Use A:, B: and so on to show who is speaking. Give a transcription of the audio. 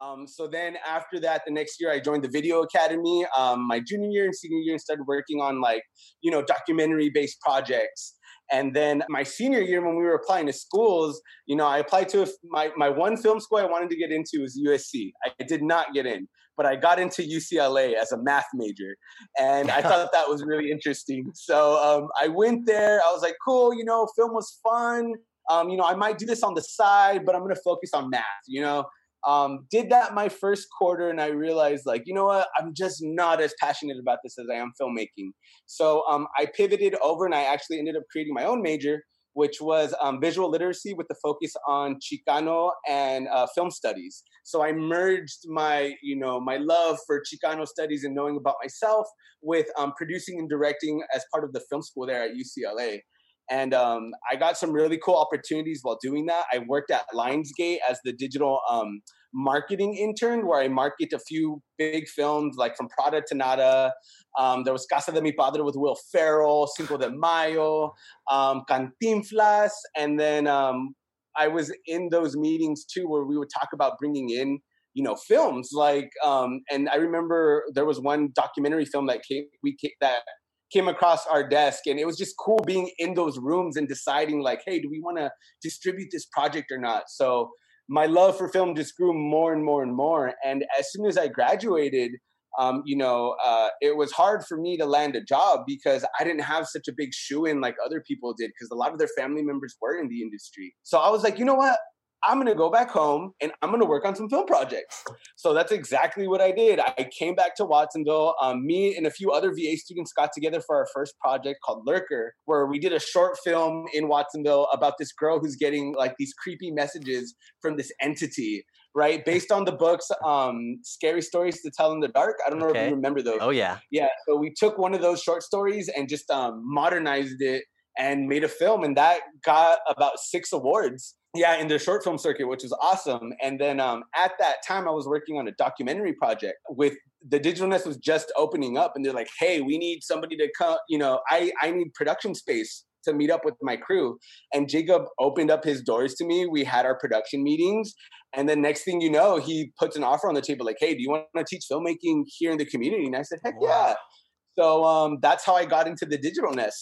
A: So then after that, the next year I joined the Video Academy. My junior year and senior year, and started working on documentary-based projects. And then my senior year, when we were applying to schools, I applied to my one film school I wanted to get into was USC. I did not get in, but I got into UCLA as a math major. And I thought that was really interesting. So I went there. I was like, cool, film was fun. I might do this on the side, but I'm going to focus on math, Did that my first quarter, and I realized, you know what? I'm just not as passionate about this as I am filmmaking. So I pivoted over, and I actually ended up creating my own major, which was visual literacy with the focus on Chicano and film studies. So I merged my love for Chicano studies and knowing about myself with producing and directing as part of the film school there at UCLA. And I got some really cool opportunities while doing that. I worked at Lionsgate as the digital marketing intern, where I market a few big films, like from Prada to Nada. There was Casa de Mi Padre with Will Ferrell, Cinco de Mayo, Cantinflas. And then I was in those meetings too, where we would talk about bringing in, films. And I remember there was one documentary film that came across our desk, and it was just cool being in those rooms and deciding hey, do we want to distribute this project or not? So my love for film just grew more and more and more. And as soon as I graduated, it was hard for me to land a job because I didn't have such a big shoe-in like other people did, because a lot of their family members were in the industry. So I was like, you know what? I'm going to go back home and I'm going to work on some film projects. So that's exactly what I did. I came back to Watsonville. Me and a few other VA students got together for our first project called Lurker, where we did a short film in Watsonville about this girl who's getting these creepy messages from this entity, right? Based on the books, Scary Stories to Tell in the Dark. I don't know if you remember those.
B: Oh, yeah.
A: Yeah. So we took one of those short stories and just modernized it and made a film. And that got about 6 awards. Yeah, in the short film circuit, which was awesome. And then at that time, I was working on a documentary project with the Digital Nest was just opening up. And they're like, hey, we need somebody to come, I need production space to meet up with my crew. And Jacob opened up his doors to me. We had our production meetings. And then next thing you know, he puts an offer on the table like, hey, do you want to teach filmmaking here in the community? And I said, heck yeah. So that's how I got into the Digital Nest.